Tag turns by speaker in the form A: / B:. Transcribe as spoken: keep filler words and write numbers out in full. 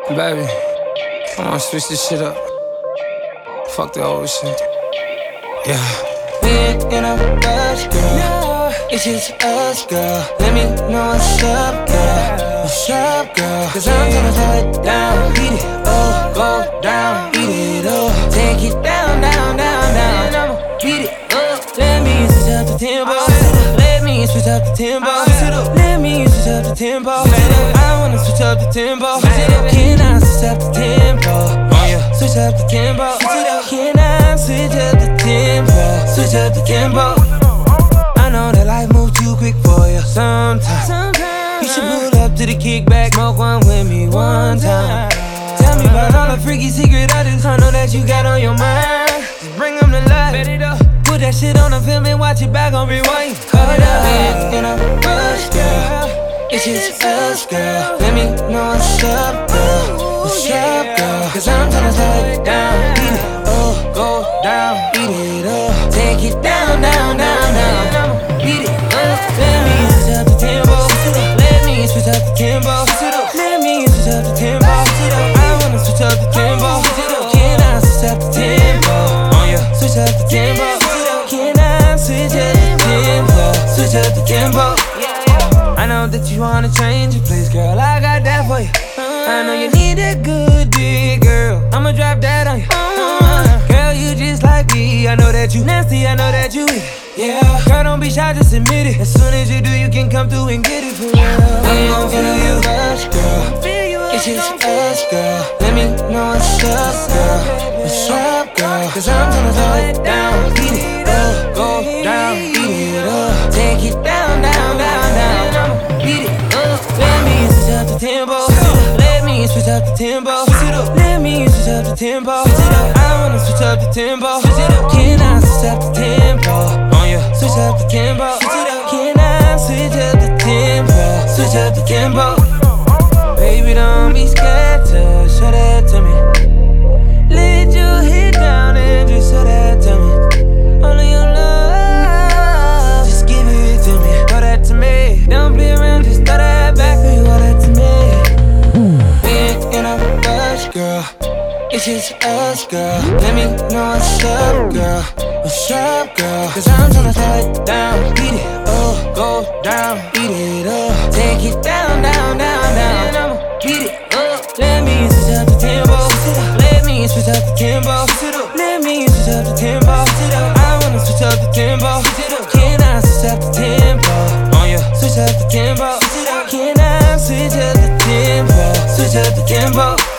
A: Baby, I wanna switch this shit up. Fuck the old shit. Yeah.
B: We ain't in a rush, girl. It's just us, girl. Let me know what's up, girl. What's up, girl? Cause I'm gonna slow it down. Beat it up, go down. Beat it up, take it down, down, down, down. I'ma beat it up. Let me switch up the tempo. Let me switch up the tempo. Let me switch up the tempo. I wanna switch up the tempo. Can I switch up the tempo? Oh yeah. Switch up the tempo. Can I switch up the tempo? Switch up the tempo. I know that life moves too quick for you sometimes. You should pull up to the kickback, smoke one with me one time. Tell me about all the freaky secret items I know that you got on your mind. Just bring them to life. Put that shit on the film and watch it back on rewind. Hold up, in a rush, girl. It's just us, girl. Let me know what's up, girl. What's up, girl? Cause I'm tryna slow it down. Beat it up, go down. Beat it up, take it down, down, down, down. Beat it up. Let me switch up the tempo. Let me switch up the tempo. Let me switch up the tempo. I wanna switch up the tempo. Can I switch up the tempo? Oh yeah. Switch up the tempo. Can I switch up the tempo? Switch up the tempo. I know that you wanna change your place, girl. I got that for you. I know you need a good dick, girl. I'ma drop that on you. Girl, you just like me. I know that you nasty. I know that you it. Yeah. Girl, don't be shy, just admit it. As soon as you do, you can come through and get it for real. We gon' feel you rush, girl. It's just us, girl. Let me know what's up, girl. What's up, girl? Cause I'm gonna slow it down. Beat it up, go down. Beat it up, take it down, down, down, down. Beat it up. Let me switch up the tempo. Let me switch up the tempo. Let me switch up the tempo. I wanna switch up the tempo. Can I switch up the tempo? Oh yeah. Switch up the tempo. Can I switch up the tempo? Switch up the tempo. Baby, don't be scared to show that to me. Let your head down and just show that to me. All of your love, just give it to me. Throw that to me. Don't play around, just throw that back. You owe that to me. We ain't in a rush, girl. It's just us, girl. Let me know what's up, girl. What's up, girl? Cause I'm tryna slow it down. Beat it up, go down. Beat it up, take it down, down, down, down. I'ma beat it up. Let me switch up the tempo. Let me switch up the tempo. Let me switch up the tempo. I wanna switch up the tempo. Can I switch up the tempo? Oh yeah. Switch up the tempo. Can I switch up the tempo? Switch up the tempo.